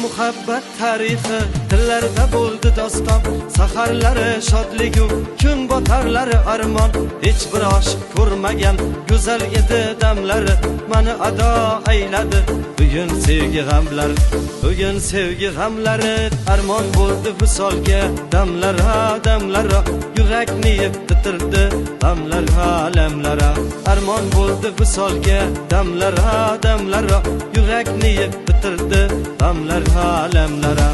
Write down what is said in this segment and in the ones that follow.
muhabbat tarifi tillarda bo'ldi doston, saharlari shodligu kun botarlari armon. Hech bir oshiq ko'rmagan go'zal edi damlari, mani ado ayladi bugun sevgi g'amlari. Bugun sevgi g'amlari armon bo'ldi visolga, damlara damlara yurakni yeb bitirdi damlara alamlara. Armon bo'ldi visolga, damlara damlara yurakni yeb bitirdi damlara alamlara.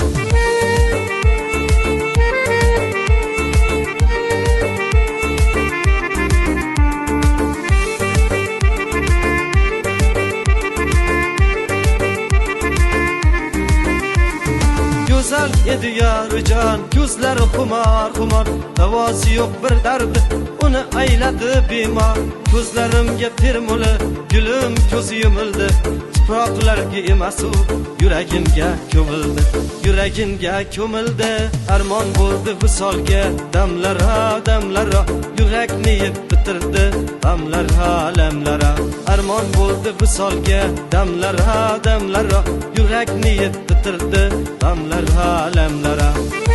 Güzel edi yarıcan, gözleri kumar kumar, davası yok bir derdi, onu ayladı bimar. Gözlerimge pirmuli, gülüm gözü yumuldu, tuproqlarga emasu yuragimga ko'mildi. Yuragimga ko'mildi, armon bo'ldi visolga, damlara damlara yurakni yeb bitirdi damlara alamlara. Armon bo'ldi visolga, damlara damlara yurakni yeb bitirdi damlara alamlara.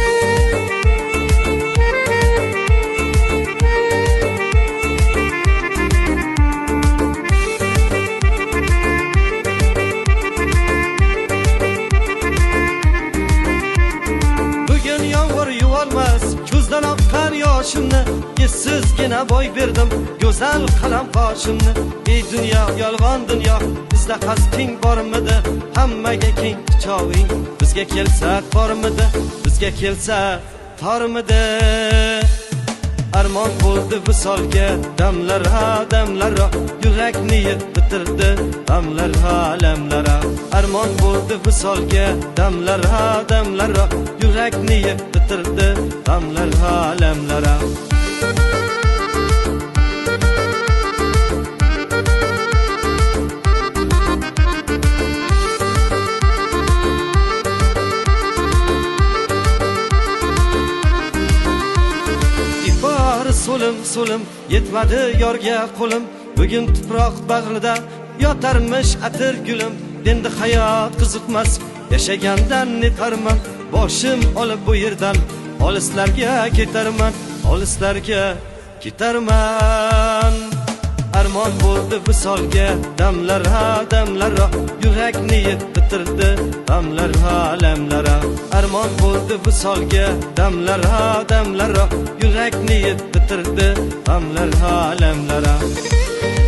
Ko'zdan oqqan yoshimni essizgina boy berdim go'zal qalam qoshimni. Ey dunyo, yolg'on dunyo, bizda qasding bormidi? Hammaga keng quchog'ing bizga kelsa tormidi? Bizga kelsa tormidi? Armon bo'ldi visolga, damlara damlara yurakni yeb bitirdi damlara alamlara. Armon bo'ldi visolga, damlara damlara yurakni yeb bitirdi damlara alamlara. So'lim so'lim yetmadi yorga qo'lim, bugun tuproq bag'rida yotarmish atir gulim. Endi hayot qiziqmas, yashagandan netarman, boshim olib bu yerdan olislarga ketarman, olislarga ketarman. Armon bo'ldi visolga, damlara damlara yurakni yeb bitirdi damlara alamlara. Armon bo'ldi visolga, damlara damlara yurakni yeb bitirdi damlara alamlara.